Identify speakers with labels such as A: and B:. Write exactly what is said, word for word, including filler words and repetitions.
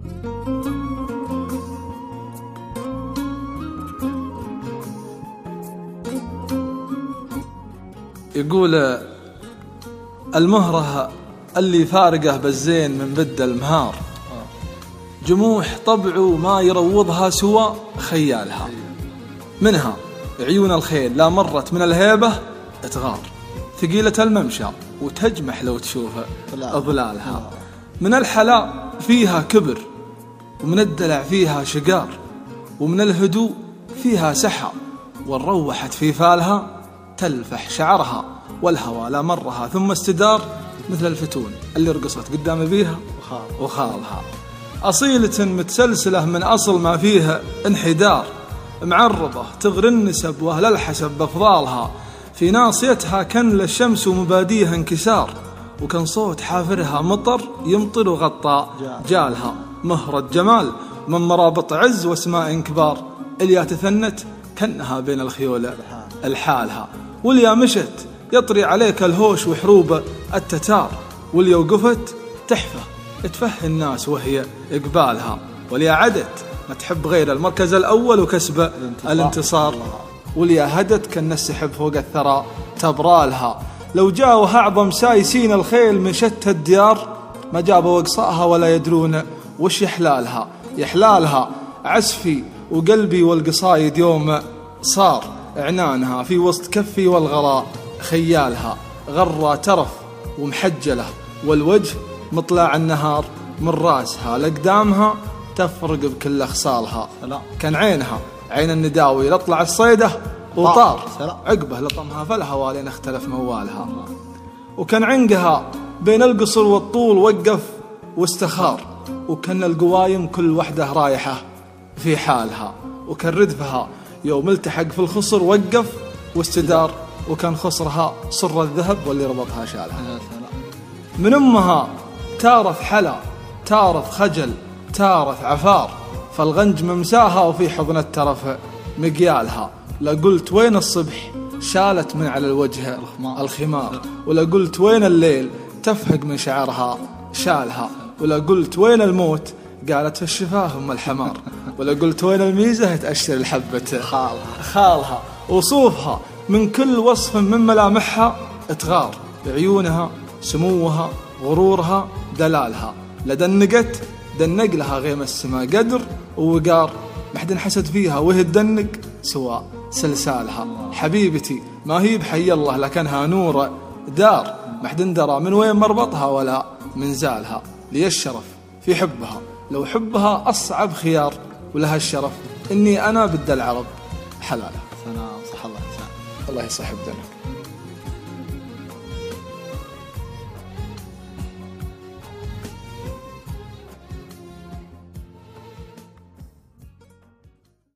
A: يقول المهرة اللي فارقه بالزين من بد المهار، جموح طبعه ما يروضها سوى خيالها. منها عيون الخيل لا مرت من الهيبة تغار، ثقيلة الممشى وتجمح لو تشوف أضلالها. من الحلاء فيها كبر، ومن الدلع فيها شقار، ومن الهدوء فيها سحى، والروحت في فالها تلفح شعرها، والهوى لا مرها ثم استدار، مثل الفتون اللي رقصت قدام بيها وخالها. أصيلة متسلسلة من أصل ما فيها انحدار، معرضة تغري النسب وأهل الحسب بأفضالها. في ناصيتها كن للشمس ومباديها انكسار، وكان صوت حافرها مطر يمطر وغطى جالها. مهرة جمال من مرابط عز واسماء كبار، إليا تثنت كأنها بين الخيول الحالها. واليا مشت يطري عليك الهوش وحروب التتار، واليا وقفت تحفة تفهي الناس وهي إقبالها. واليا عدت ما تحب غير المركز الأول وكسب الانتصار، واليا هدت كان السحب فوق الثرى تبرالها. لو جاوها أعظم سايسين الخيل من شتى الديار، ما جابوا وقصائها ولا يدرون وش يحلالها. يحلالها عسفي وقلبي والقصايد يوم صار، عنانها في وسط كفي والغراء خيالها. غرة ترف ومحجلة والوجه مطلع النهار، من راسها لقدامها تفرق بكل خصالها. كان عينها عين النداوي لطلع الصيدة وطار، عقبه لطمها فالهوى لين اختلف موالها. وكان عنقها بين القصر والطول وقف واستخار، وكان القوايم كل وحده رايحة في حالها. وكان ردفها يوم التحق في الخصر وقف واستدار، وكان خصرها صر الذهب واللي ربطها شالها. من أمها تارث حلا تارث خجل تارث عفار، فالغنج ممساها وفي حضن الترف مقيالها. لقلت وين الصبح شالت من على الوجه الخمار، ولا قلت وين الليل تفهق من شعرها شالها. ولا قلت وين الموت قالت في الشفاه أم الحمار، ولا قلت وين الميزة تأشر الحبة خالها. خالها وصوفها من كل وصف من ملامحها تغار، عيونها سموها غرورها دلالها. لدنقت دنق لها غيم السماء قدر ووقار، محد حسد فيها وهي تدنق سوى سلسالها. حبيبتي ما هي بحي الله لكنها نور دار، محد درى من وين مربطها ولا من زالها. لي الشرف في حبها لو حبها أصعب خيار، ولها الشرف إني أنا بد العرب حلالها.
B: سلام صح الله.
A: الله يصحب دنك.